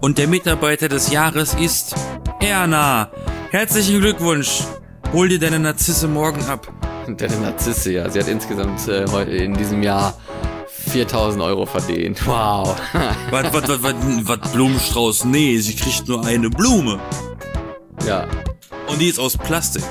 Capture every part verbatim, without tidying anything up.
Und der Mitarbeiter des Jahres ist Erna. Herzlichen Glückwunsch. Hol dir deine Narzisse morgen ab. Deine Narzisse, ja. Sie hat insgesamt äh, heute in diesem Jahr viertausend Euro verdient. Wow. Was, was, was, was, was, Blumenstrauß? Nee, sie kriegt nur eine Blume. Ja. Und die ist aus Plastik.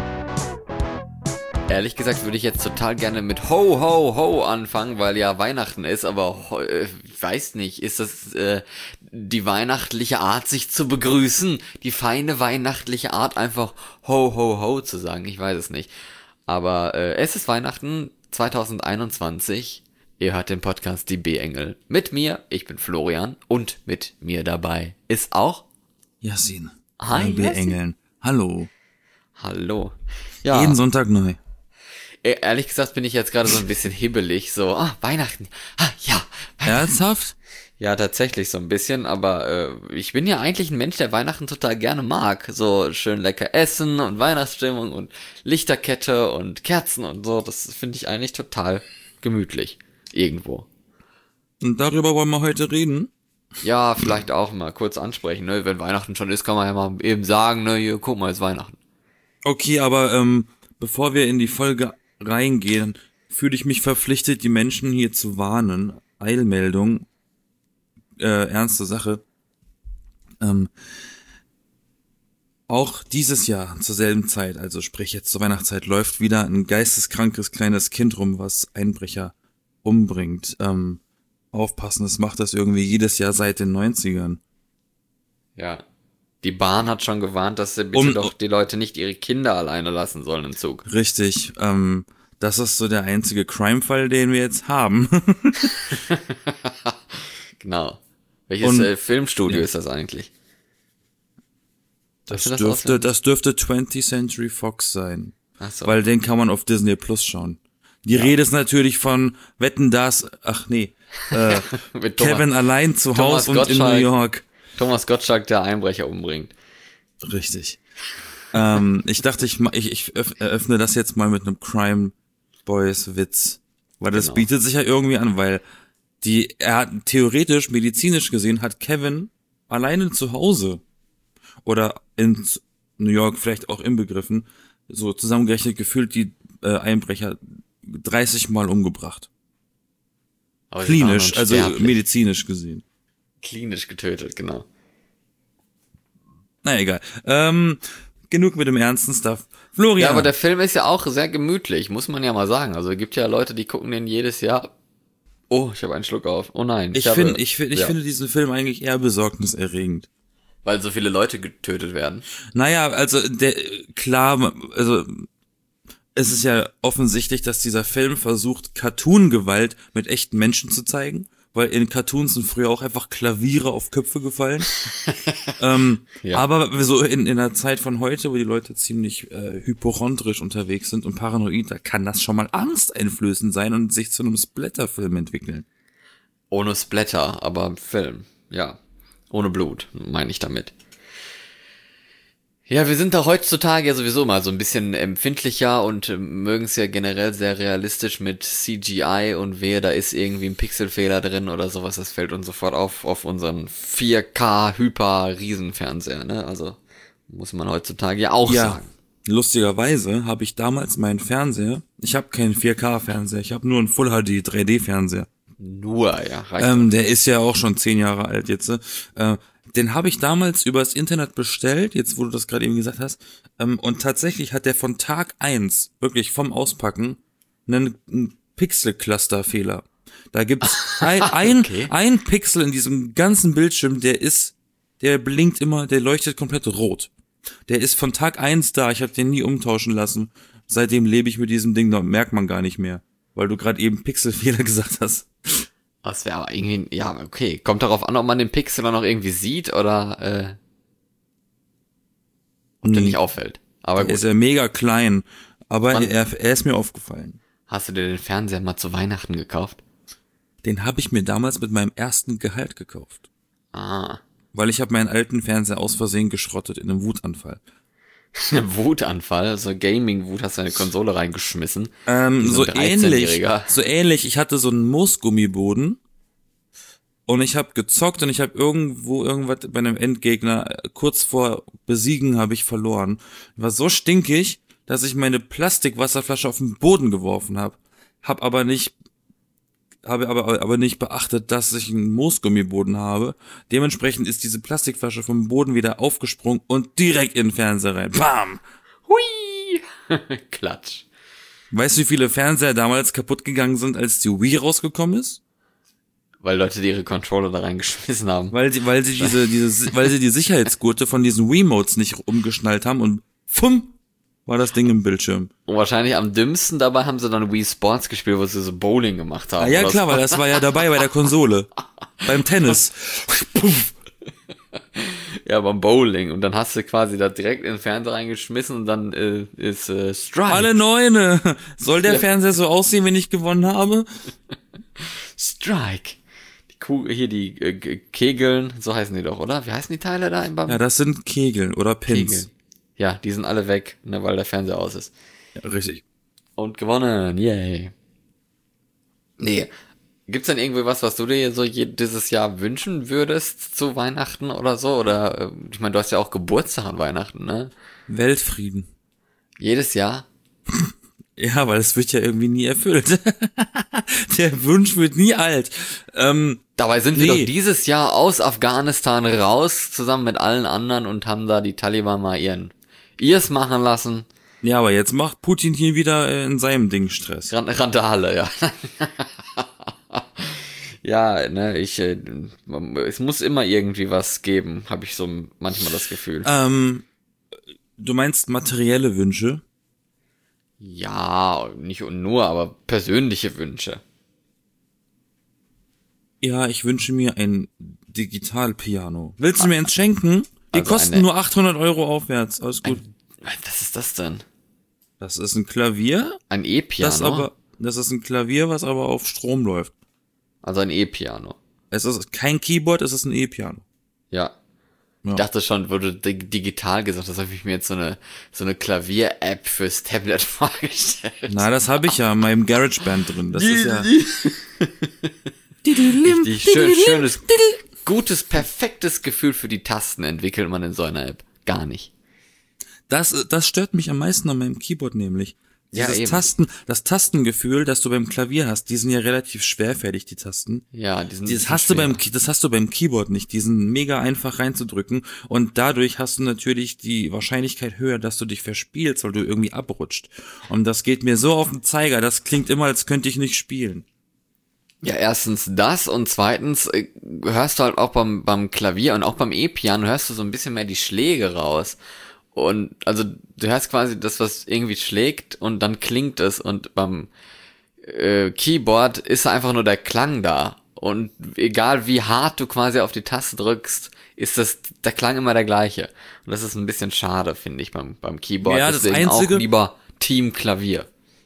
Ehrlich gesagt würde ich jetzt total gerne mit Ho, Ho, Ho anfangen, weil ja Weihnachten ist, aber äh, ich weiß nicht, ist das äh, die weihnachtliche Art, sich zu begrüßen? Die feine weihnachtliche Art, einfach Ho, Ho, Ho zu sagen? Ich weiß es nicht. Aber äh, es ist Weihnachten zwanzig einundzwanzig. Ihr hört den Podcast Die B-Engel. Mit mir, ich bin Florian, und mit mir dabei ist auch Yasin. Hi, B-Engeln. Hallo. Hallo. Ja. Jeden Sonntag neu. Ehrlich gesagt bin ich jetzt gerade so ein bisschen hibbelig, so, ah, Weihnachten, ah, ja. Weihnachten. Ernsthaft? Ja, tatsächlich so ein bisschen, aber äh, ich bin ja eigentlich ein Mensch, der Weihnachten total gerne mag. So schön lecker essen und Weihnachtsstimmung und Lichterkette und Kerzen und so, das finde ich eigentlich total gemütlich, irgendwo. Und darüber wollen wir heute reden? Ja, vielleicht auch mal kurz ansprechen, ne, wenn Weihnachten schon ist, kann man ja mal eben sagen, ne, hier, guck mal, ist Weihnachten. Okay, aber ähm, bevor wir in die Folge reingehen, fühle ich mich verpflichtet, die Menschen hier zu warnen. Eilmeldung, äh, ernste Sache. Ähm, auch dieses Jahr zur selben Zeit, also sprich jetzt zur Weihnachtszeit, läuft wieder ein geisteskrankes kleines Kind rum, was Einbrecher umbringt. Ähm, aufpassen, es macht das irgendwie jedes Jahr seit den neunzigern. Ja. Die Bahn hat schon gewarnt, dass sie bitte um, doch die Leute nicht ihre Kinder alleine lassen sollen im Zug. Richtig, ähm, das ist so der einzige Crime-Fall, den wir jetzt haben. Genau. Welches Und, äh, Filmstudio ja. ist das eigentlich? Das, das dürfte, das dürfte twentieth Century Fox sein. Ach so. Weil den kann man auf Disney Plus schauen. Die ja. Rede ist natürlich von Wetten, das, ach nee, äh, Kevin Thomas, allein zu Hause und in New York. Thomas Gottschalk, der Einbrecher umbringt. Richtig. ähm, ich dachte, ich, ich, ich eröffne das jetzt mal mit einem Crime Boys Witz. Weil das genau. bietet sich ja irgendwie an, weil die, er hat theoretisch, medizinisch gesehen, hat Kevin alleine zu Hause oder in New York vielleicht auch inbegriffen, so zusammengerechnet gefühlt die äh, Einbrecher dreißig Mal umgebracht. Aber klinisch, also medizinisch gesehen. Klinisch getötet, genau. Na egal. Ähm, genug mit dem ernsten Stuff. Florian. Ja, aber der Film ist ja auch sehr gemütlich, muss man ja mal sagen. Also es gibt ja Leute, die gucken den jedes Jahr. Oh, ich habe einen Schluck auf. Oh nein. Ich, ich finde, ich, find, ich ja. finde diesen Film eigentlich eher besorgniserregend. Weil so viele Leute getötet werden. Naja, also der klar, also es ist ja offensichtlich, dass dieser Film versucht, Cartoon-Gewalt mit echten Menschen zu zeigen. Weil in Cartoons sind früher auch einfach Klaviere auf Köpfe gefallen. ähm, ja. Aber so in, in der Zeit von heute, wo die Leute ziemlich äh, hypochondrisch unterwegs sind und paranoid, da kann das schon mal angsteinflößend sein und sich zu einem Splatter-Film entwickeln. Ohne Splatter, aber Film, ja. Ohne Blut, meine ich damit. Ja, wir sind da heutzutage ja sowieso mal so ein bisschen empfindlicher und äh, mögen es ja generell sehr realistisch mit C G I und wehe, da ist irgendwie ein Pixelfehler drin oder sowas, das fällt uns sofort auf auf unseren vier K Hyper Riesenfernseher, ne? Also muss man heutzutage ja auch ja, sagen. Lustigerweise habe ich damals meinen Fernseher, ich habe keinen vier K Fernseher, ich habe nur einen Full H D drei D Fernseher. Nur, ja. Reicht ähm, der ist ja auch schon zehn Jahre alt jetzt. Äh, Den habe ich damals übers Internet bestellt, jetzt wo du das gerade eben gesagt hast, ähm, und tatsächlich hat der von Tag eins, wirklich vom Auspacken, einen, einen Pixel-Cluster-Fehler. Da gibt's ein, ein, okay. ein Pixel in diesem ganzen Bildschirm, der ist, der blinkt immer, der leuchtet komplett rot. Der ist von Tag eins da, ich habe den nie umtauschen lassen. Seitdem lebe ich mit diesem Ding, da merkt man gar nicht mehr, weil du gerade eben Pixelfehler gesagt hast. Das wäre aber irgendwie, ja, okay. Kommt darauf an, ob man den Pixel dann noch irgendwie sieht oder äh, ob nee. der nicht auffällt. Aber gut. Ist ja mega klein, aber er, er ist mir aufgefallen. Hast du dir den Fernseher mal zu Weihnachten gekauft? Den habe ich mir damals mit meinem ersten Gehalt gekauft. Ah. Weil ich habe meinen alten Fernseher aus Versehen geschrottet in einem Wutanfall. Ein Wutanfall, so Gaming-Wut, hast du eine Konsole reingeschmissen. Ähm, so ähnlich, so ähnlich, ich hatte so einen Moosgummiboden und ich habe gezockt und ich habe irgendwo irgendwas bei einem Endgegner äh, kurz vor Besiegen habe ich verloren. Ich war so stinkig, dass ich meine Plastikwasserflasche auf den Boden geworfen habe. Hab aber nicht habe aber aber nicht beachtet, dass ich einen Moosgummiboden habe. Dementsprechend ist diese Plastikflasche vom Boden wieder aufgesprungen und direkt in den Fernseher rein. Bam! Hui! Klatsch. Weißt du, wie viele Fernseher damals kaputt gegangen sind, als die Wii rausgekommen ist? Weil Leute die ihre Controller da reingeschmissen haben. Weil sie, weil sie diese, diese, weil sie die Sicherheitsgurte von diesen Wiimotes nicht umgeschnallt haben und fumm, war das Ding im Bildschirm. Und wahrscheinlich am dümmsten dabei haben sie dann Wii Sports gespielt, wo sie so Bowling gemacht haben. Ah, ja, klar, weil das war ja dabei bei der Konsole. Beim Tennis. Ja, beim Bowling. Und dann hast du quasi da direkt in den Fernseher reingeschmissen und dann äh, ist äh, Strike. Alle Neune. Soll der Ja. Fernseher so aussehen, wenn ich gewonnen habe? Strike. Die Kugel, hier die äh, G- Kegeln, so heißen die doch, oder? Wie heißen die Teile da im Bam? Ja, das sind Kegeln oder Pins. Kegeln. Ja, die sind alle weg, ne, weil der Fernseher aus ist. Ja, richtig. Und gewonnen, yay. Nee. Gibt's denn irgendwie was, was du dir so je, dieses Jahr wünschen würdest zu Weihnachten oder so? Oder, äh, ich meine, du hast ja auch Geburtstag an Weihnachten, ne? Weltfrieden. Jedes Jahr? Ja, weil es wird ja irgendwie nie erfüllt. Der Wunsch wird nie alt. Ähm, Dabei sind wir Nee. doch dieses Jahr aus Afghanistan raus, zusammen mit allen anderen und haben da die Taliban mal ihren, ihrs machen lassen. ja, aber jetzt macht Putin hier wieder äh, in seinem Ding Stress. Ran- Randale, ja. Ja, ne, ich, äh, es muss immer irgendwie was geben, habe ich so manchmal das Gefühl. Ähm, du meinst materielle Wünsche? Ja, nicht und nur, aber persönliche Wünsche. Ja, ich wünsche mir ein Digitalpiano. Willst du mir eins schenken? Die Also kosten eine- nur achthundert Euro aufwärts. Alles gut. Was ist das denn? Das ist ein Klavier, Ein E-Piano? das aber, das ist ein Klavier, was aber auf Strom läuft. Also ein E-Piano. Es ist kein Keyboard, es ist ein E-Piano. Ja. Ja. Ich dachte schon, wo du dig- digital gesagt hast, habe ich mir jetzt so eine so eine Klavier-App fürs Tablet vorgestellt. Na, das habe ich ja in meinem GarageBand drin. Das ist ja. Richtig schön, schönes, gutes, perfektes Gefühl für die Tasten entwickelt man in so einer App. Gar nicht. Das, das stört mich am meisten an meinem Keyboard nämlich. Ja, Dieses eben. Tasten, das Tastengefühl, das du beim Klavier hast, die sind ja relativ schwerfällig, die Tasten. Ja, die sind Das ein hast du bisschen beim, das hast du beim Keyboard nicht. Die sind mega einfach reinzudrücken und dadurch hast du natürlich die Wahrscheinlichkeit höher, dass du dich verspielst, weil du irgendwie abrutscht. Und das geht mir so auf den Zeiger, das klingt immer, als könnte ich nicht spielen. Ja, erstens das und zweitens äh, hörst du halt auch beim, beim Klavier und auch beim E-Piano hörst du so ein bisschen mehr die Schläge raus. Und also du hörst quasi das, was irgendwie schlägt und dann klingt es und beim äh, Keyboard ist einfach nur der Klang da. Und egal wie hart du quasi auf die Taste drückst, ist das der Klang immer der gleiche. Und das ist ein bisschen schade, finde ich, beim, beim Keyboard. Ja, das Deswegen Einzige- auch lieber Team Klavier.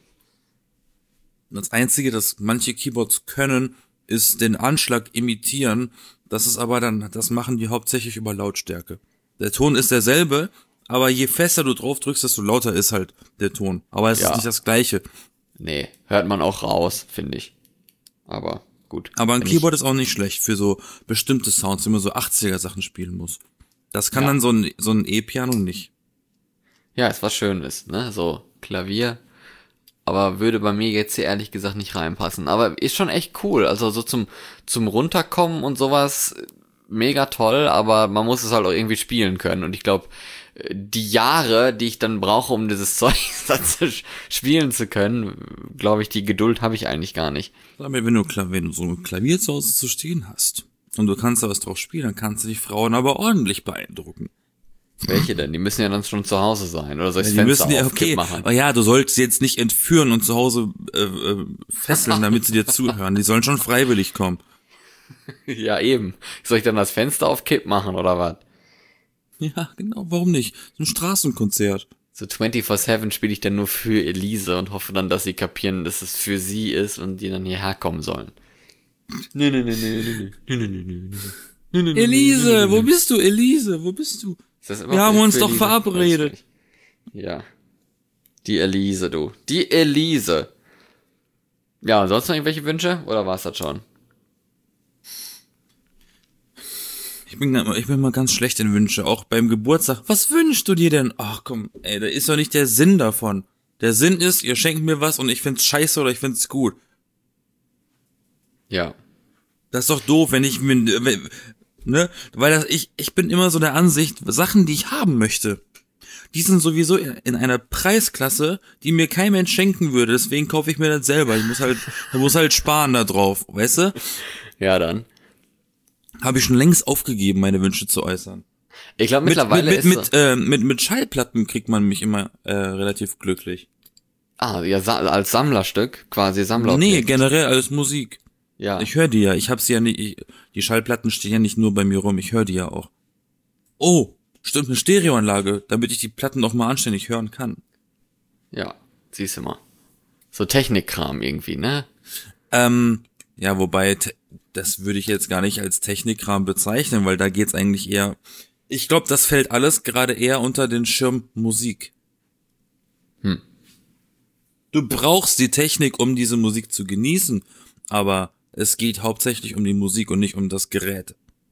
Das Einzige, das manche Keyboards können, ist den Anschlag imitieren. Das ist aber dann, das machen die hauptsächlich über Lautstärke. Der Ton ist derselbe, aber je fester du drauf drückst, desto lauter ist halt der Ton. Aber es Ja. ist nicht das Gleiche. Nee, hört man auch raus, finde ich. Aber gut. Aber ein Wenn Keyboard ist auch nicht schlecht für so bestimmte Sounds, wenn man so achtziger Sachen spielen muss. Das kann Ja. dann so ein, so ein E-Piano nicht. Ich, ja, ist was Schönes, ne? So Klavier. Aber würde bei mir jetzt hier ehrlich gesagt nicht reinpassen. Aber ist schon echt cool. Also so zum, zum Runterkommen und sowas, mega toll, aber man muss es halt auch irgendwie spielen können. Und ich glaube, die Jahre, die ich dann brauche, um dieses Zeug dann zu spielen zu können, glaube ich, die Geduld habe ich eigentlich gar nicht. Aber wenn du, Kla- wenn du so ein Klavier zu Hause zu stehen hast und du kannst da was drauf spielen, dann kannst du die Frauen aber ordentlich beeindrucken. Welche denn? Die müssen ja dann schon zu Hause sein. Oder soll ich Ja, das die Fenster müssen ja, auf okay, Kipp machen? aber ja, du sollst sie jetzt nicht entführen und zu Hause äh, äh, fesseln, damit sie dir zuhören. Die sollen schon freiwillig kommen. Ja, eben. Soll ich dann das Fenster auf Kipp machen, oder was? Ja, genau, warum nicht? So ein Straßenkonzert. So vierundzwanzig sieben spiele ich dann nur für Elise und hoffe dann, dass sie kapieren, dass es für sie ist und die dann hierher kommen sollen. Nee, nee, nee, nee, nee, nee, nee, nee, nee, nee. Elise, wo bist du, Elise, wo bist du? Ist das immer Wir für- haben uns für doch Elise? verabredet. Weiß ich nicht. Ja. Die Elise, du. Die Elise. Ja, und sonst noch irgendwelche Wünsche? Oder war's das schon? Ich bin, ich bin mal ganz schlecht in Wünsche, auch beim Geburtstag. Was wünschst du dir denn? Ach komm, ey, da ist doch nicht der Sinn davon. Der Sinn ist, ihr schenkt mir was und ich find's scheiße oder ich find's gut. Ja. Das ist doch doof, wenn ich, wenn, ne, weil das, ich, ich bin immer so der Ansicht, Sachen, die ich haben möchte, die sind sowieso in einer Preisklasse, die mir kein Mensch schenken würde, deswegen kaufe ich mir das selber. Ich muss halt, ich muss halt sparen da drauf, weißt du? Ja, dann. Habe ich schon längst aufgegeben, meine Wünsche zu äußern. Ich glaube mittlerweile mit, mit, ist... Mit, äh, mit, mit Schallplatten kriegt man mich immer äh, relativ glücklich. Ah, ja, sa- als Sammlerstück, quasi Sammlerobjekt. Nee, generell als Musik. Ja. Ich höre die ja, ich hab sie ja nicht, ich, die Schallplatten stehen ja nicht nur bei mir rum, ich höre die ja auch. Oh, stimmt, eine Stereoanlage, damit ich die Platten auch mal anständig hören kann. Ja, siehst du mal. So Technikkram irgendwie, ne? Ähm, ja, wobei, te- das würde ich jetzt gar nicht als Technikkram bezeichnen, weil da geht's eigentlich eher, ich glaube, das fällt alles gerade eher unter den Schirm Musik. Hm. Du brauchst die Technik, um diese Musik zu genießen, aber es geht hauptsächlich um die Musik und nicht um das Gerät.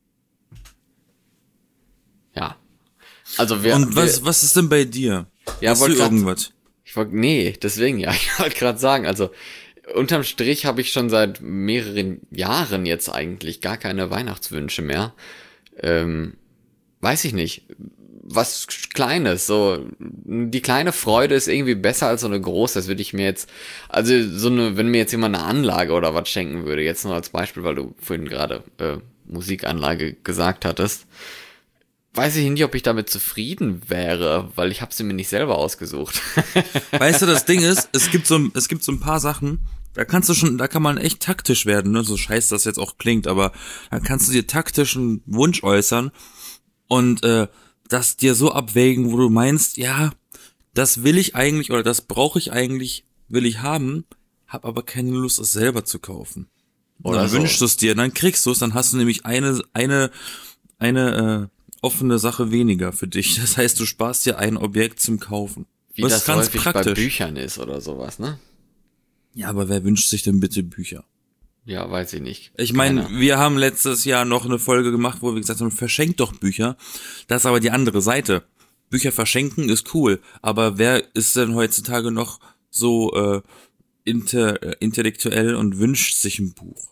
Ja. Also wer... Und was, wer, was ist denn bei dir? Ja, Hast du wollt grad- irgendwas? Ich wollte, nee, deswegen ja, ich wollte gerade sagen, also unterm Strich habe ich schon seit mehreren Jahren jetzt eigentlich gar keine Weihnachtswünsche mehr. Ähm, weiß ich nicht. Was Kleines, so die kleine Freude ist irgendwie besser als so eine große. Das würde ich mir jetzt, also so eine, wenn mir jetzt jemand eine Anlage oder was schenken würde, jetzt nur als Beispiel, weil du vorhin gerade äh, Musikanlage gesagt hattest, weiß ich nicht, ob ich damit zufrieden wäre, weil ich habe sie mir nicht selber ausgesucht. Weißt du, das Ding ist, es gibt so, es gibt so ein paar Sachen, da kannst du schon, da kann man echt taktisch werden, ne? So scheiß das jetzt auch klingt, aber da kannst du dir taktischen Wunsch äußern und äh, das dir so abwägen, wo du meinst, ja, das will ich eigentlich oder das brauche ich eigentlich, will ich haben, hab aber keine Lust, es selber zu kaufen. Und Oder dann so. wünschst du es dir, dann kriegst du es, dann hast du nämlich eine, eine, eine äh, offene Sache weniger für dich. Das heißt, du sparst dir ein Objekt zum Kaufen. Wie Das das ist ganz häufig praktisch. bei Büchern ist oder sowas, ne? Ja, aber wer wünscht sich denn bitte Bücher? Ja, weiß ich nicht. Ich meine, Keiner. wir haben letztes Jahr noch eine Folge gemacht, wo wir gesagt haben, verschenkt doch Bücher. Das ist aber die andere Seite. Bücher verschenken ist cool, aber wer ist denn heutzutage noch so äh, inter, äh, intellektuell und wünscht sich ein Buch?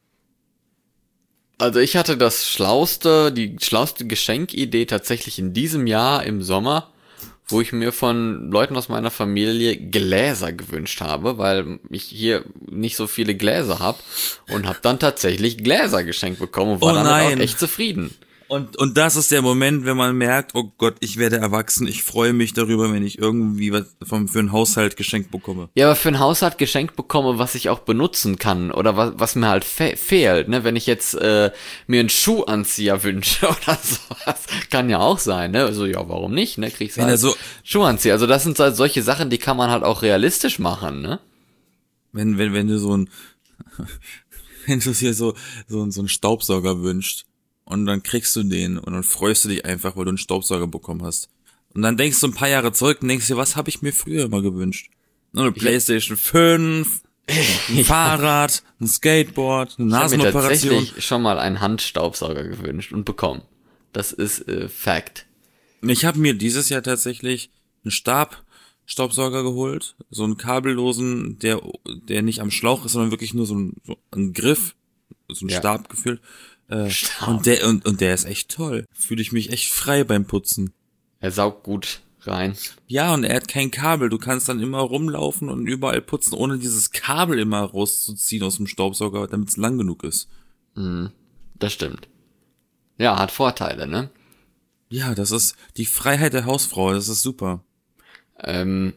Also ich hatte das schlauste, die schlauste Geschenkidee tatsächlich in diesem Jahr im Sommer, wo ich mir von Leuten aus meiner Familie Gläser gewünscht habe, weil ich hier nicht so viele Gläser habe und habe dann tatsächlich Gläser geschenkt bekommen und war Oh damit nein. auch echt zufrieden. Und und das ist der Moment, wenn man merkt, oh Gott, ich werde erwachsen, ich freue mich darüber, wenn ich irgendwie was vom, für einen Haushalt geschenkt bekomme. Ja, aber für ein Haushalt geschenkt bekomme, was ich auch benutzen kann oder was, was mir halt fe- fehlt, ne? Wenn ich jetzt äh, mir einen Schuhanzieher wünsche oder sowas, kann ja auch sein, ne? Also ja, warum nicht, ne? Kriegst du Wenn er halt so, Schuhanzieher. Also das sind halt solche Sachen, die kann man halt auch realistisch machen, ne? wenn, wenn, wenn du so ein, wenn du dir so, so, so einen Staubsauger wünschst und dann kriegst du den und dann freust du dich einfach, weil du einen Staubsauger bekommen hast. Und dann denkst du ein paar Jahre zurück und denkst dir, was habe ich mir früher immer gewünscht? Eine Playstation fünf, ein Fahrrad, ein Skateboard, eine Ich habe mir Nasenoperation. tatsächlich schon mal einen Handstaubsauger gewünscht und bekommen. Das ist äh, Fact. Ich habe mir dieses Jahr tatsächlich einen Stabstaubsauger geholt, so einen kabellosen, der der nicht am Schlauch ist, sondern wirklich nur so ein, so ein Griff, so ein Ja. Stab gefüllt. Äh, Stab. und der und, und der ist echt toll. Fühle ich mich echt frei beim Putzen. Er saugt gut rein. Ja, und er hat kein Kabel. Du kannst dann immer rumlaufen und überall putzen, ohne dieses Kabel immer rauszuziehen aus dem Staubsauger, damit es lang genug ist. Mhm. Das stimmt. Ja, hat Vorteile, ne? Ja, das ist die Freiheit der Hausfrau. Das ist super. Ähm,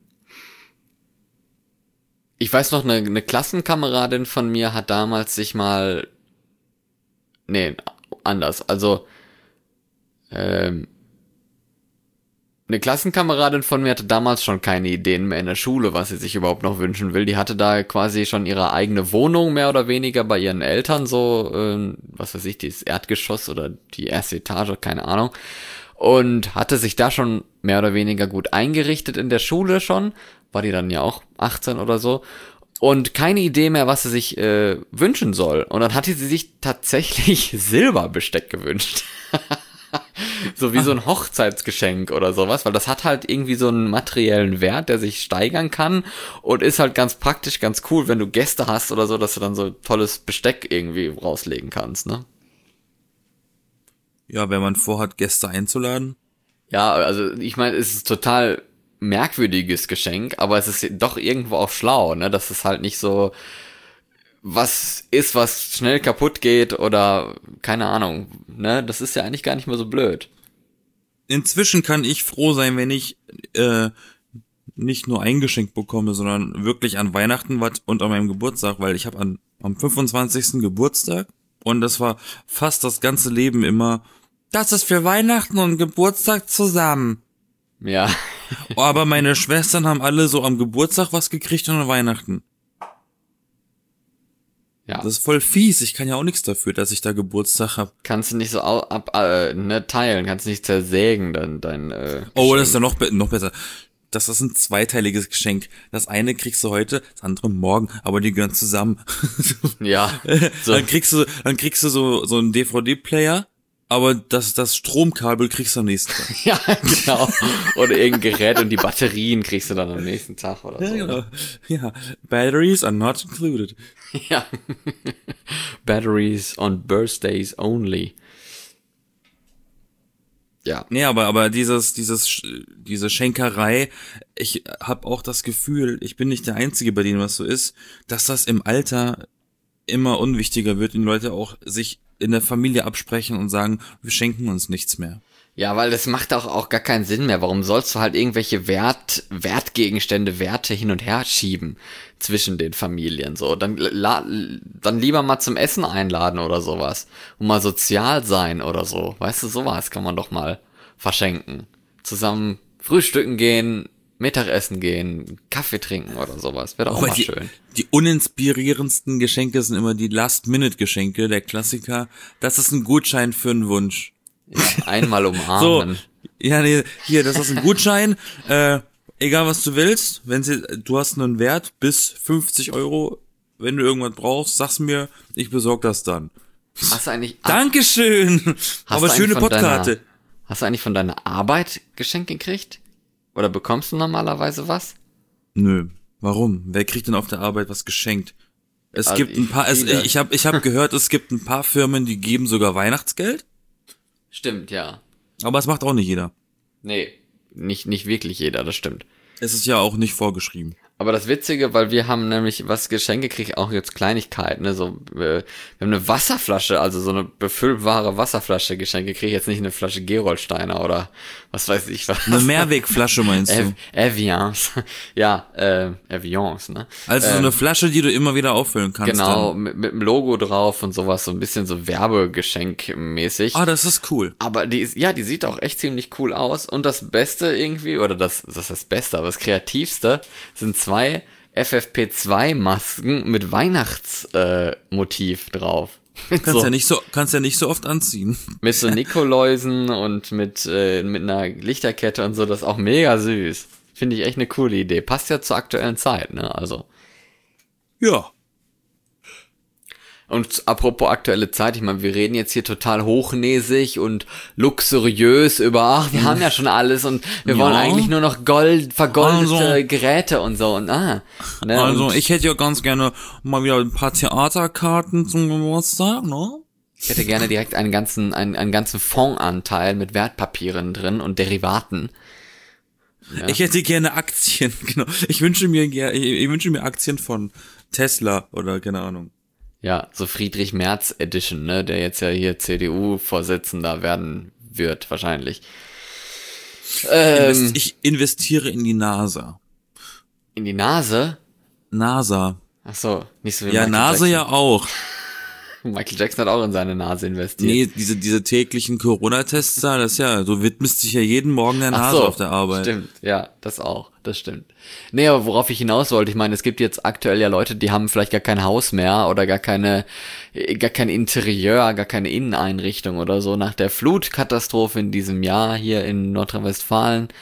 ich weiß noch, eine, eine Klassenkameradin von mir hat damals sich mal, nee, anders, also, ähm, eine Klassenkameradin von mir hatte damals schon keine Ideen mehr in der Schule, was sie sich überhaupt noch wünschen will. Die hatte da quasi schon ihre eigene Wohnung mehr oder weniger bei ihren Eltern, so, ähm, was weiß ich, das Erdgeschoss oder die erste Etage, keine Ahnung. Und hatte sich da schon mehr oder weniger gut eingerichtet in der Schule schon. War die dann ja auch achtzehn oder so. und keine Idee mehr, was sie sich äh, wünschen soll. Und dann hatte sie sich tatsächlich Silberbesteck gewünscht. So wie so ein Hochzeitsgeschenk oder sowas, weil das hat halt irgendwie so einen materiellen Wert, der sich steigern kann und ist halt ganz praktisch, ganz cool, wenn du Gäste hast oder so, dass du dann so tolles Besteck irgendwie rauslegen kannst, ne? Ja, wenn man vorhat, Gäste einzuladen. Ja, also ich meine, es ist total merkwürdiges Geschenk, aber es ist doch irgendwo auch schlau, ne, dass es halt nicht so was ist, was schnell kaputt geht oder keine Ahnung, ne, das ist ja eigentlich gar nicht mehr so blöd. Inzwischen kann ich froh sein, wenn ich äh, nicht nur ein Geschenk bekomme, sondern wirklich an Weihnachten was und an meinem Geburtstag, weil ich habe an am fünfundzwanzigsten Geburtstag und das war fast das ganze Leben immer, das ist für Weihnachten und Geburtstag zusammen. Ja. Aber meine Schwestern haben alle so am Geburtstag was gekriegt und an Weihnachten. Ja. Das ist voll fies, ich kann ja auch nichts dafür, dass ich da Geburtstag hab. Kannst du nicht so au- ab, äh, ne, teilen, kannst du nicht zersägen, dann dein, äh, Oh, Geschenk. das ist ja noch, be- noch besser. Das ist ein zweiteiliges Geschenk. Das eine kriegst du heute, das andere morgen, aber die gehören zusammen. Ja. So. Dann kriegst du, dann kriegst du so, so einen D V D-Player, aber das, das Stromkabel kriegst du am nächsten Tag. Ja, genau. Oder irgendein Gerät und die Batterien kriegst du dann am nächsten Tag oder so. Ja, genau. Ne? Ja, batteries are not included. Ja. Batteries on birthdays only. Ja. Nee, aber, aber dieses, dieses, Sch- diese Schenkerei, ich habe auch das Gefühl, ich bin nicht der Einzige, bei dem das so ist, dass das im Alter immer unwichtiger wird und Leute auch sich in der Familie absprechen und sagen, wir schenken uns nichts mehr. Ja, weil das macht auch, auch gar keinen Sinn mehr. Warum sollst du halt irgendwelche Wert, Wertgegenstände, Werte hin und her schieben zwischen den Familien, so? Dann, la, dann lieber mal zum Essen einladen oder sowas. Und mal sozial sein oder so. Weißt du, sowas kann man doch mal verschenken. Zusammen frühstücken gehen, Mittagessen gehen, Kaffee trinken oder sowas. Wäre doch auch Aber mal die, schön. die uninspirierendsten Geschenke sind immer die Last-Minute-Geschenke, der Klassiker. Das ist ein Gutschein für einen Wunsch. Ja, einmal So, umarmen. ja, nee, hier, das ist ein Gutschein, äh, egal was du willst, wenn sie, du hast einen Wert bis fünfzig Euro, wenn du irgendwas brauchst, sag's mir, ich besorg das dann. Hast du eigentlich, Dankeschön, Hast aber du eigentlich schöne von Podkarte. deiner- hast du eigentlich von deiner Arbeit Geschenk gekriegt? Oder bekommst du normalerweise was? Nö, warum? Wer kriegt denn auf der Arbeit was geschenkt? Es Also gibt ein ich- paar, es, viele. ich habe ich hab gehört, es gibt ein paar Firmen, die geben sogar Weihnachtsgeld, Stimmt, ja. aber es macht auch nicht jeder. Nee, nicht, nicht wirklich jeder, das stimmt. Es ist ja auch nicht vorgeschrieben. Aber das Witzige, weil wir haben nämlich was Geschenke gekriegt, auch jetzt Kleinigkeiten, ne, so, äh, wir haben eine Wasserflasche, also so eine befüllbare Wasserflasche geschenkt gekriegt, jetzt nicht eine Flasche Gerolsteiner oder was weiß ich was. Eine Mehrwegflasche meinst du? Ev- Evians. Ja, äh, Evians, ne? Also so eine Flasche, die du immer wieder auffüllen kannst. Genau, Dann. mit, mit dem Logo drauf und sowas, so ein bisschen so Werbegeschenk-mäßig. Ah, das ist cool. Aber die ist, ja, die sieht auch echt ziemlich cool aus. Und das Beste irgendwie, oder das, das ist das Beste, aber das Kreativste, sind zwei F F P zwei Masken mit Weihnachtsmotiv äh, Motiv drauf. Mit Kannst so, ja nicht so, kannst ja nicht so oft anziehen. mit so Nikoläusen und mit, äh, mit einer Lichterkette und so, das ist auch mega süß. Finde ich echt eine coole Idee. Passt ja zur aktuellen Zeit, ne, also. Ja. Und apropos aktuelle Zeit, ich meine, wir reden jetzt hier total hochnäsig und luxuriös über, ach, wir haben ja schon alles und wir Ja. wollen eigentlich nur noch Gold, vergoldete Also- Geräte und so und ah. Ne, Also und ich hätte ja ganz gerne mal wieder ein paar Theaterkarten zum Geburtstag, ne? ich hätte gerne direkt einen ganzen, einen, einen ganzen Fondsanteil mit Wertpapieren drin und Derivaten. Ja. Ich hätte gerne Aktien, genau. Ich wünsche mir ger- ich, ich wünsche mir Aktien von Tesla oder keine Ahnung. Ja, so Friedrich Merz Edition, ne, der jetzt ja hier C D U-Vorsitzender werden wird, wahrscheinlich. Ähm, Invest- ich investiere in die NASA. in die Nase? NASA. Ach so, nicht so wie Ja, Michael NASA Jackson. ja auch. Michael Jackson hat auch in seine Nase investiert. Nee, diese, diese täglichen Corona-Tests da, das ist ja, du widmest dich ja jeden Morgen der Ach Nase so, auf der Arbeit. Stimmt, ja, das auch, das stimmt. Nee, aber worauf ich hinaus wollte, ich meine, es gibt jetzt aktuell ja Leute, die haben vielleicht gar kein Haus mehr oder gar keine, gar kein Interieur, gar keine Inneneinrichtung oder so nach der Flutkatastrophe in diesem Jahr hier in Nordrhein-Westfalen.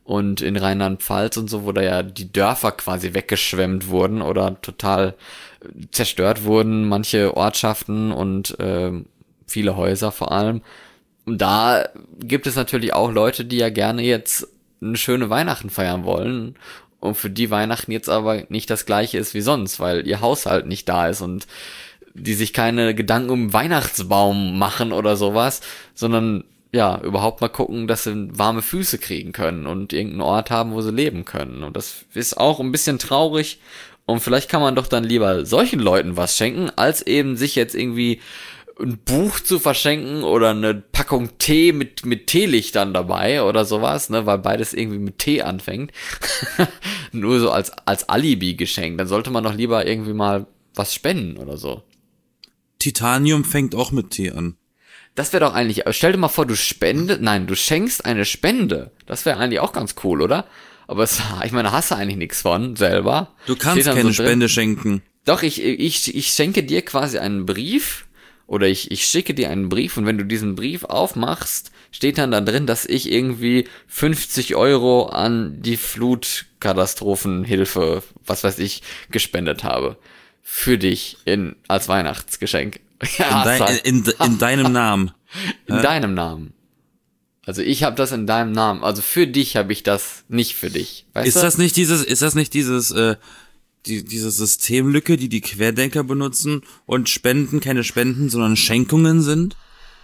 und in Rheinland-Pfalz und so, wo da ja die Dörfer quasi weggeschwemmt wurden oder total zerstört wurden, manche Ortschaften und äh, viele Häuser vor allem. Und da gibt es natürlich auch Leute, die ja gerne jetzt eine schöne Weihnachten feiern wollen und für die Weihnachten jetzt aber nicht das gleiche ist wie sonst, weil ihr Haushalt nicht da ist und die sich keine Gedanken um Weihnachtsbaum machen oder sowas, sondern ja, überhaupt mal gucken, dass sie warme Füße kriegen können und irgendeinen Ort haben, wo sie leben können. Und das ist auch ein bisschen traurig und vielleicht kann man doch dann lieber solchen Leuten was schenken, als eben sich jetzt irgendwie ein Buch zu verschenken oder eine Packung Tee mit mit Teelichtern dabei oder sowas, ne, weil beides irgendwie mit Tee anfängt. Nur so als als Alibi-Geschenk. Dann sollte man doch lieber irgendwie mal was spenden oder so. Titanium fängt auch mit Tee an. Das wäre doch eigentlich, stell dir mal vor, du spendest, nein, du schenkst eine Spende. Das wäre eigentlich auch ganz cool, oder? Aber es, ich meine, hast du eigentlich nichts von selber. Du kannst keine so Spende schenken. Doch, ich, ich, ich schenke dir quasi einen Brief oder ich, ich schicke dir einen Brief und wenn du diesen Brief aufmachst, steht dann da drin, dass ich irgendwie fünfzig Euro an die Flutkatastrophenhilfe, was weiß ich, gespendet habe. Für dich in, als Weihnachtsgeschenk. Ja, in, dein, in, in, in deinem Namen. In ja? deinem Namen. Also ich habe das in deinem Namen. Also für dich habe ich das nicht für dich. Weißt ist du? das nicht dieses, ist das nicht dieses, äh, die, diese Systemlücke, die die Querdenker benutzen und Spenden keine Spenden, sondern Schenkungen sind?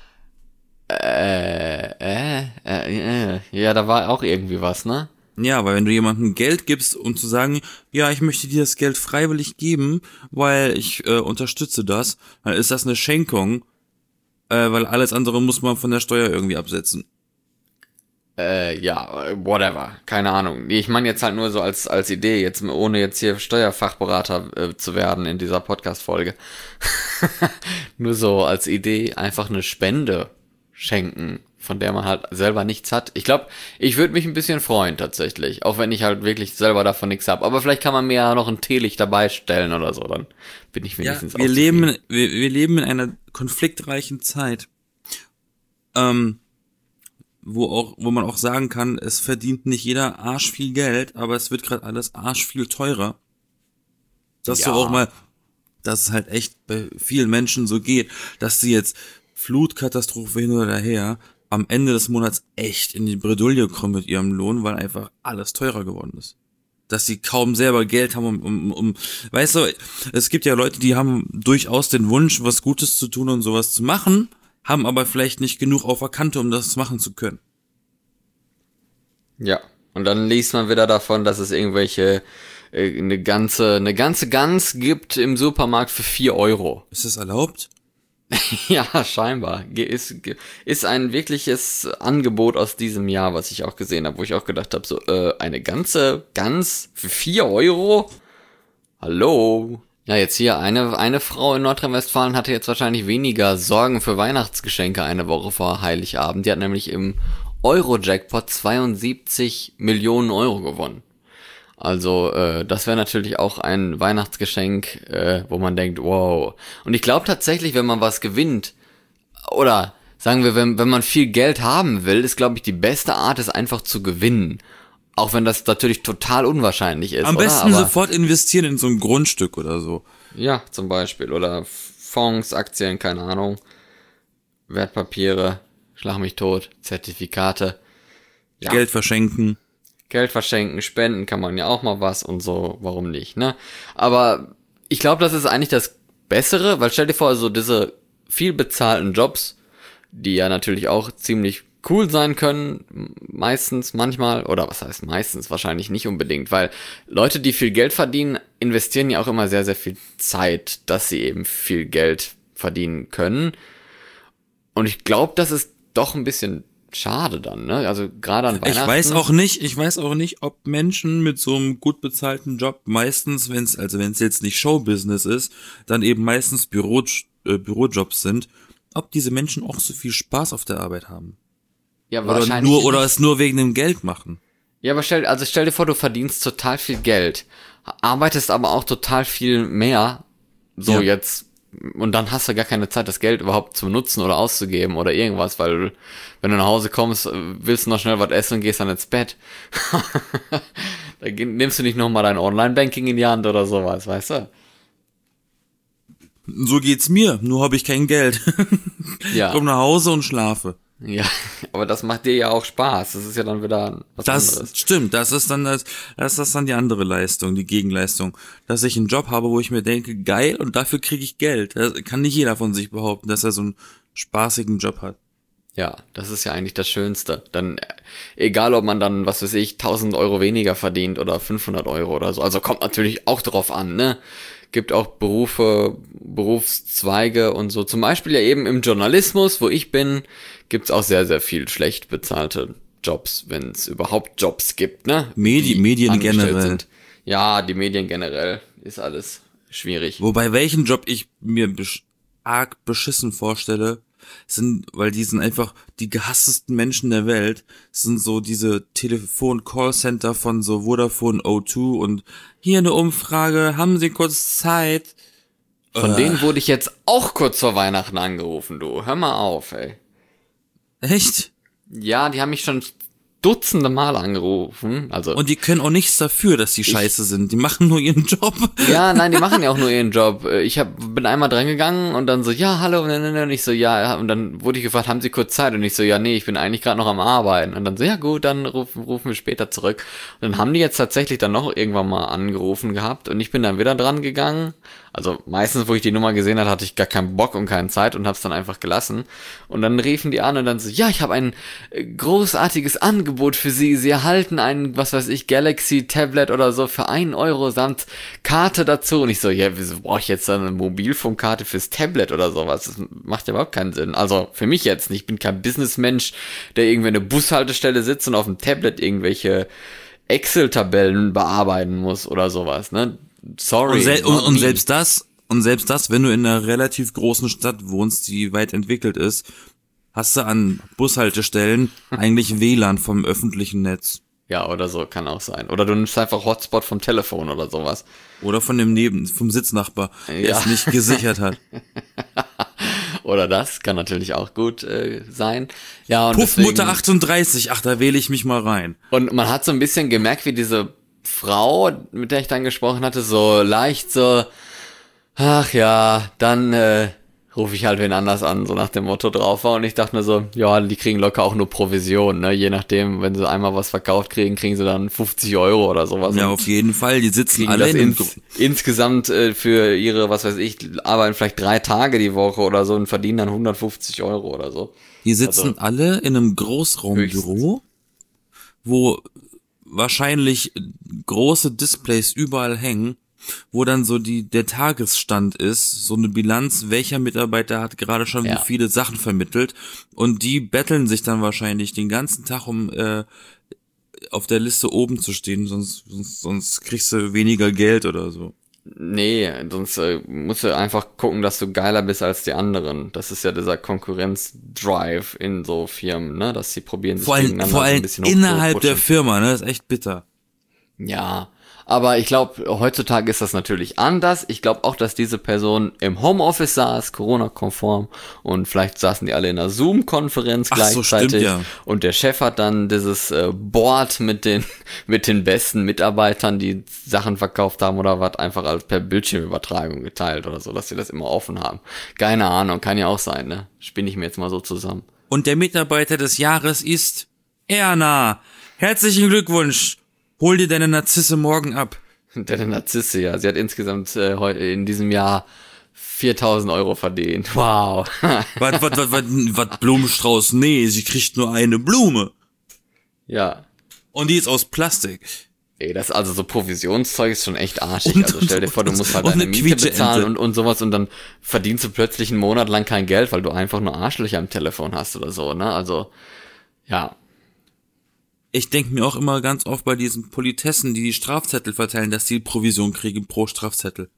Äh, äh, äh, äh, ja, da war auch irgendwie was, ne? Ja, weil wenn du jemandem Geld gibst, um zu sagen, ja, ich möchte dir das Geld freiwillig geben, weil ich äh, unterstütze das, dann ist das eine Schenkung, äh, weil alles andere muss man von der Steuer irgendwie absetzen. Äh, ja, whatever, keine Ahnung. Ich meine jetzt halt nur so als als Idee, jetzt ohne jetzt hier Steuerfachberater äh, zu werden in dieser Podcast-Folge. Nur so als Idee, einfach eine Spende schenken, von der man halt selber nichts hat. Ich glaube, ich würde mich ein bisschen freuen tatsächlich, auch wenn ich halt wirklich selber davon nichts habe. Aber vielleicht kann man mir ja noch ein Teelicht dabei stellen oder so, dann bin ich wenigstens ja, wir leben, wir, wir leben in einer konfliktreichen Zeit, ähm, wo auch, wo man auch sagen kann, es verdient nicht jeder Arsch viel Geld, aber es wird gerade alles Arsch viel teurer. Dass ja. du auch mal, dass es halt echt bei vielen Menschen so geht, dass sie jetzt Flutkatastrophe hin oder her am Ende des Monats echt in die Bredouille kommen mit ihrem Lohn, weil einfach alles teurer geworden ist. Dass sie kaum selber Geld haben, um, um, um, weißt du, es gibt ja Leute, die haben durchaus den Wunsch, was Gutes zu tun und sowas zu machen, haben aber vielleicht nicht genug auf der Kante, um das machen zu können. Ja, und dann liest man wieder davon, dass es irgendwelche, äh, eine ganze, eine ganze Gans gibt im Supermarkt für vier Euro. Ist das erlaubt? Ja, scheinbar. Ist, ist ein wirkliches Angebot aus diesem Jahr, was ich auch gesehen habe, wo ich auch gedacht habe, so, äh, eine ganze Gans für vier Euro? Hallo? Ja, jetzt hier, eine, eine Frau in Nordrhein-Westfalen hatte jetzt wahrscheinlich weniger Sorgen für Weihnachtsgeschenke eine Woche vor Heiligabend. Die hat nämlich im Euro-Jackpot zweiundsiebzig Millionen Euro gewonnen. Also äh, das wäre natürlich auch ein Weihnachtsgeschenk, äh, wo man denkt, wow. Und ich glaube tatsächlich, wenn man was gewinnt, oder sagen wir, wenn, wenn man viel Geld haben will, ist, glaube ich, die beste Art, es einfach zu gewinnen. Auch wenn das natürlich total unwahrscheinlich ist. Am oder? besten Aber, sofort investieren in so ein Grundstück oder so. Ja, zum Beispiel. Oder Fonds, Aktien, keine Ahnung. Wertpapiere, schlag mich tot, Zertifikate. Ja. Geld verschenken. Geld verschenken, spenden kann man ja auch mal was und so, warum nicht, ne? Aber ich glaube, das ist eigentlich das Bessere, weil stell dir vor, so diese viel bezahlten Jobs, die ja natürlich auch ziemlich cool sein können, meistens, manchmal, oder was heißt meistens, wahrscheinlich nicht unbedingt, weil Leute, die viel Geld verdienen, investieren ja auch immer sehr, sehr viel Zeit, dass sie eben viel Geld verdienen können. Und ich glaube, das ist doch ein bisschen schade dann, ne? Also gerade an Weihnachten. Ich weiß auch nicht, ich weiß auch nicht, ob Menschen mit so einem gut bezahlten Job meistens, wenn es also wenn es jetzt nicht Showbusiness ist, dann eben meistens Büro, äh, Bürojobs sind, ob diese Menschen auch so viel Spaß auf der Arbeit haben. Ja, oder wahrscheinlich nur oder nicht. es nur wegen dem Geld machen. Ja, aber stell also stell dir vor, du verdienst total viel Geld, arbeitest aber auch total viel mehr, so Ja. jetzt und dann hast du gar keine Zeit, das Geld überhaupt zu nutzen oder auszugeben oder irgendwas, weil wenn du nach Hause kommst, willst du noch schnell was essen und gehst dann ins Bett. Da nimmst du nicht nochmal dein Online-Banking in die Hand oder sowas, weißt du? So geht's mir, nur habe ich kein Geld. Ja. Komm nach Hause und schlafe. Ja, aber das macht dir ja auch Spaß. Das ist ja dann wieder was das anderes. Das stimmt, das ist dann das, das ist dann die andere Leistung, die Gegenleistung. Dass ich einen Job habe, wo ich mir denke, geil, und dafür kriege ich Geld. Das kann nicht jeder von sich behaupten, dass er so einen spaßigen Job hat. Ja, das ist ja eigentlich das Schönste. Dann, egal ob man dann, was weiß ich, tausend Euro weniger verdient oder fünfhundert Euro oder so. Also kommt natürlich auch drauf an, ne? Gibt auch Berufe, Berufszweige und so. Zum Beispiel ja eben im Journalismus, wo ich bin, gibt's auch sehr, sehr viel schlecht bezahlte Jobs, wenn es überhaupt Jobs gibt, ne? Medi- Die Medien generell. sind. Ja, die Medien generell ist alles schwierig. Wobei welchen Job ich mir besch- arg beschissen vorstelle, sind, weil die sind einfach die gehasstesten Menschen der Welt, sind so diese Telefon-Callcenter von so Vodafone O zwei und hier eine Umfrage, haben Sie kurz Zeit? Von äh. denen wurde ich jetzt auch kurz vor Weihnachten angerufen, du. Hör mal auf, ey. Echt? Ja, die haben mich schon dutzende Mal angerufen, also. Und die können auch nichts dafür, dass die scheiße sind. Die machen nur ihren Job. Ja, nein, die machen ja auch nur ihren Job. Ich hab, bin einmal dran gegangen und dann so, ja, hallo, und dann ich so, ja, und dann wurde ich gefragt, haben Sie kurz Zeit? Und ich so, ja, nee, ich bin eigentlich gerade noch am Arbeiten. Und dann so, ja gut, dann rufen, rufen wir später zurück. Und dann haben die jetzt tatsächlich dann noch irgendwann mal angerufen gehabt und ich bin dann wieder dran gegangen. Also meistens, wo ich die Nummer gesehen habe, hatte ich gar keinen Bock und keine Zeit und hab's dann einfach gelassen. Und dann riefen die an und dann so, ja, ich habe ein großartiges Angebot für Sie. Sie erhalten ein, was weiß ich, Galaxy Tablet oder so für einen Euro samt Karte dazu. Und ich so, ja, wieso brauche ich jetzt eine Mobilfunkkarte fürs Tablet oder sowas? Das macht ja überhaupt keinen Sinn. Also für mich jetzt nicht. Ich bin kein Businessmensch, der irgendwie in der Bushaltestelle sitzt und auf dem Tablet irgendwelche Excel-Tabellen bearbeiten muss oder sowas, ne? Sorry. Und, sel- und, und selbst das, und selbst das, wenn du in einer relativ großen Stadt wohnst, die weit entwickelt ist, hast du an Bushaltestellen eigentlich W L A N vom öffentlichen Netz. Ja, oder so, kann auch sein. Oder du nimmst einfach Hotspot vom Telefon oder sowas. Oder von dem Neben, vom Sitznachbar, der Ja. es nicht gesichert hat. Oder das kann natürlich auch gut äh, sein. Ja, und Puffmutter deswegen, achtunddreißig, ach, da wähle ich mich mal rein. und man hat so ein bisschen gemerkt, wie diese Frau, mit der ich dann gesprochen hatte, so leicht so, ach ja, dann äh, rufe ich halt wen anders an, so nach dem Motto drauf war. Und ich dachte mir so, ja, die kriegen locker auch nur Provision, ne? Je nachdem, wenn sie einmal was verkauft kriegen, kriegen sie dann fünfzig Euro oder sowas. Ja, Und auf jeden Fall, die sitzen kriegen alle das in dem ins, insgesamt äh, für ihre, was weiß ich, arbeiten vielleicht drei Tage die Woche oder so und verdienen dann hundertfünfzig Euro oder so. Die sitzen Also, alle in einem Großraumbüro, wo wahrscheinlich große Displays überall hängen, wo dann so die der Tagesstand ist, so eine Bilanz, welcher Mitarbeiter hat gerade schon Ja. wie viele Sachen vermittelt, und die betteln sich dann wahrscheinlich den ganzen Tag, um äh, auf der Liste oben zu stehen, sonst, sonst sonst kriegst du weniger Geld oder so. Nee, sonst äh, musst du einfach gucken, dass du geiler bist als die anderen. Das ist ja dieser Konkurrenzdrive in so Firmen, ne, dass sie probieren, sich Vor allem, gegeneinander vor so ein allem bisschen innerhalb der hochzupushen. Firma, ne, das ist echt bitter. Ja, aber ich glaube, heutzutage ist das natürlich anders. Ich glaube auch, dass diese Person im Homeoffice saß, Corona-konform, und vielleicht saßen die alle in einer Zoom-Konferenz Ach so, gleichzeitig. stimmt, ja. Und der Chef hat dann dieses äh, Board mit den mit den besten Mitarbeitern, die Sachen verkauft haben oder was, einfach als per Bildschirmübertragung geteilt oder so, dass sie das immer offen haben. Keine Ahnung, kann ja auch sein, ne? Spinne ich mir jetzt mal so zusammen. Und der Mitarbeiter des Jahres ist Erna. Herzlichen Glückwunsch. Hol dir deine Narzisse morgen ab. Der Narzisse, ja. Sie hat insgesamt äh, heute in diesem Jahr viertausend Euro verdient. Wow. Was, was, was, was, was, Blumenstrauß? Nee, sie kriegt nur eine Blume. Ja. Und die ist aus Plastik. Ey, das also so Provisionszeug ist schon echt arschig. Und- Also stell dir vor, du musst halt und deine eine Miete Quietscheente. bezahlen und, und sowas und dann verdienst du plötzlich einen Monat lang kein Geld, weil du einfach nur Arschlöcher am Telefon hast oder so, ne? Also, ja. Ich denke mir auch immer ganz oft bei diesen Politessen, die die Strafzettel verteilen, dass die Provision kriegen pro Strafzettel.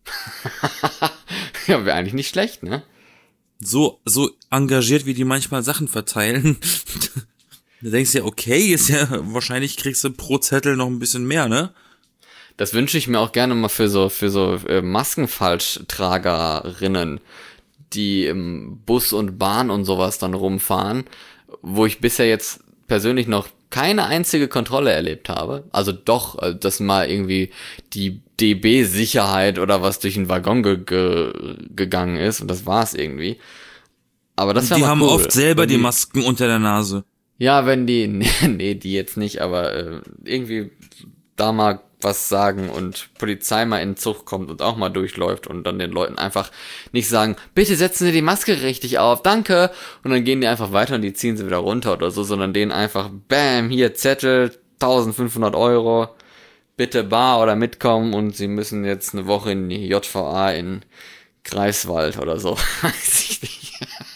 Ja, wäre eigentlich nicht schlecht, ne? So, so engagiert, wie die manchmal Sachen verteilen. Da denkst du ja, okay, ist ja, wahrscheinlich kriegst du pro Zettel noch ein bisschen mehr, ne? Das wünsche ich mir auch gerne mal für so für so äh, Maskenfalschtragerinnen, die im Bus und Bahn und sowas dann rumfahren, wo ich bisher jetzt persönlich noch keine einzige Kontrolle erlebt habe. Also doch, also dass mal irgendwie die D B-Sicherheit oder was durch den Waggon ge- ge- gegangen ist und das war's irgendwie. Aber das Und die war haben cool. oft selber Wenn die Masken unter der Nase. Ja, wenn die, nee, nee, die jetzt nicht, aber äh, irgendwie da mal was sagen und Polizei mal in den Zug kommt und auch mal durchläuft und dann den Leuten einfach nicht sagen, bitte setzen Sie die Maske richtig auf, danke, und dann gehen die einfach weiter und die ziehen sie wieder runter oder so, sondern denen einfach, bam, hier Zettel, eintausendfünfhundert Euro, bitte bar oder mitkommen und sie müssen jetzt eine Woche in die J V A in Greifswald oder so, weiß ich nicht.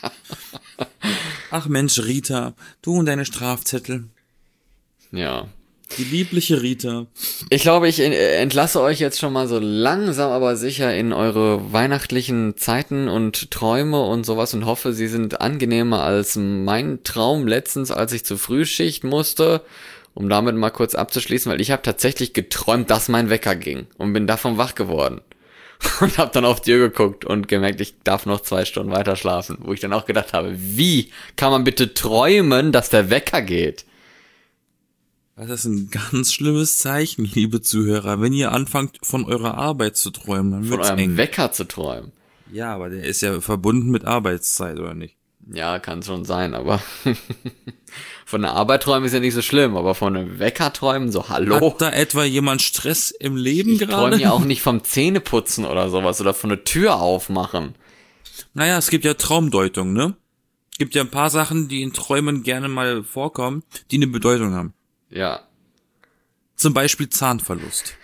Ach Mensch, Rita, du und deine Strafzettel. Ja. Die liebliche Rita. Ich glaube, ich entlasse euch jetzt schon mal so langsam, aber sicher in eure weihnachtlichen Zeiten und Träume und sowas und hoffe, sie sind angenehmer als mein Traum letztens, als ich zur Frühschicht musste, um damit mal kurz abzuschließen, weil ich habe tatsächlich geträumt, dass mein Wecker ging und bin davon wach geworden. Und habe dann auf die Uhr geguckt und gemerkt, ich darf noch zwei Stunden weiter schlafen, wo ich dann auch gedacht habe, wie kann man bitte träumen, dass der Wecker geht? Das ist ein ganz schlimmes Zeichen, liebe Zuhörer. Wenn ihr anfangt, von eurer Arbeit zu träumen, dann Von wird's eurem eng. Wecker zu träumen. Ja, aber der ist ja verbunden mit Arbeitszeit, oder nicht? Ja, kann schon sein, aber von der Arbeit träumen ist ja nicht so schlimm, aber von einem Wecker träumen, so hallo. Hat da etwa jemand Stress im Leben Ich gerade? träume ja auch nicht vom Zähneputzen oder sowas oder von der Tür aufmachen. Naja, es gibt ja Traumdeutung, ne? Es gibt ja ein paar Sachen, die in Träumen gerne mal vorkommen, die eine Bedeutung haben. Ja. Zum Beispiel Zahnverlust.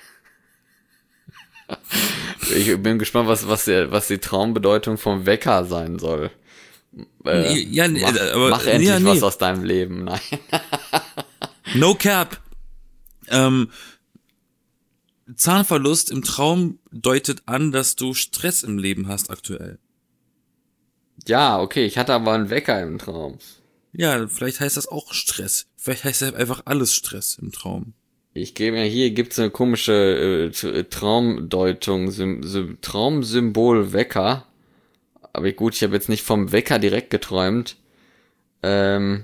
Ich bin gespannt, was, was, der, was die Traumbedeutung vom Wecker sein soll. Äh, Ja, nee, mach, aber- mach endlich ja, nee. was aus deinem Leben. Nein. No cap. Ähm, Zahnverlust im Traum deutet an, dass du Stress im Leben hast aktuell. Ja, okay, ich hatte aber einen Wecker im Traum. Ja, vielleicht heißt das auch Stress. Vielleicht heißt das einfach alles Stress im Traum. Ich gebe ja, hier gibt's eine komische äh, Traumdeutung, Sym Sym Traumsymbol Wecker. Aber gut, ich habe jetzt nicht vom Wecker direkt geträumt. Ähm,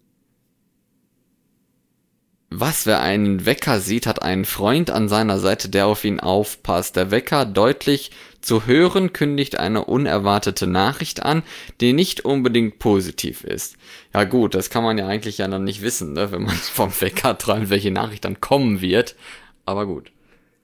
was, wer einen Wecker sieht, hat einen Freund an seiner Seite, der auf ihn aufpasst. Der Wecker deutlich zu hören kündigt eine unerwartete Nachricht an, die nicht unbedingt positiv ist. Ja gut, das kann man ja eigentlich ja dann nicht wissen, ne, wenn man vom Wecker träumt, welche Nachricht dann kommen wird. Aber gut.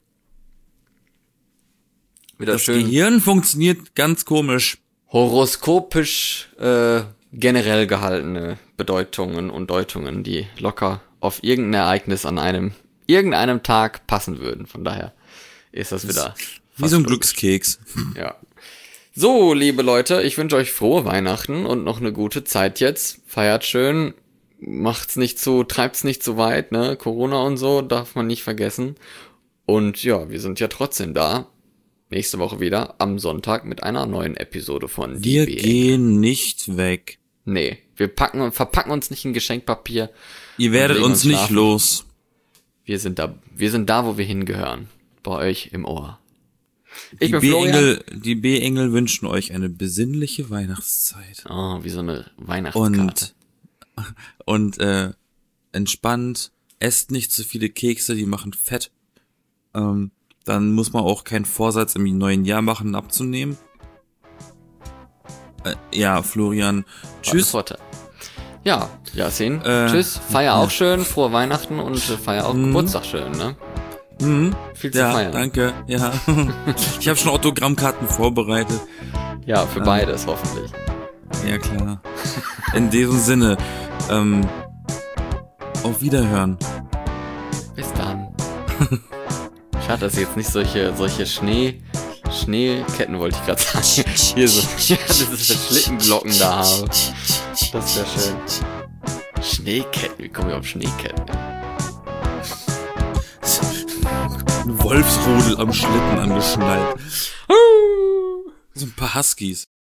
Wieder Das schön Gehirn funktioniert ganz komisch. horoskopisch äh, generell gehaltene Bedeutungen und Deutungen, die locker auf irgendein Ereignis an einem irgendeinem Tag passen würden. Von daher ist das wieder Wie so ein fast Glückskeks. ja. So, liebe Leute, ich wünsche euch frohe Weihnachten und noch eine gute Zeit jetzt. Feiert schön, macht's nicht zu, treibt's nicht zu weit, ne? Corona und so darf man nicht vergessen. Und ja, wir sind ja trotzdem da. Nächste Woche wieder am Sonntag mit einer neuen Episode von Wir Die B. gehen nicht weg. Nee, wir packen und verpacken uns nicht in Geschenkpapier. Ihr werdet legen uns uns nicht schlafen. los. Wir sind da, wir sind da, wo wir hingehören. Bei euch im Ohr. Ich Die bin Florian. B-Engel, die B-Engel wünschen euch eine besinnliche Weihnachtszeit. Oh, wie so eine Weihnachtskarte. Und, und, äh, entspannt. Esst nicht zu viele Kekse, die machen fett. Ähm, dann muss man auch keinen Vorsatz im neuen Jahr machen, abzunehmen. Äh, ja, Florian, tschüss. Vorteil. Ja, Yasin, Äh, tschüss. Feier auch schön, frohe Weihnachten und äh, feier auch Mhm. Geburtstag schön, ne? Mhm. Viel zu Ja, feiern. danke. Ja. Ich habe schon Autogrammkarten vorbereitet. Ja, für beides hoffentlich. Ja, klar. In diesem Sinne, ähm, auf Wiederhören. Bis dann. Schade, dass ich jetzt nicht solche, solche Schnee, Schneeketten wollte ich gerade sagen. Hier so, ja, diese Schlittenglocken da habe. Das wäre schön. Schneeketten, wie kommen wir auf Schneeketten? Ein Wolfsrudel am Schlitten angeschnallt. So ein paar Huskies.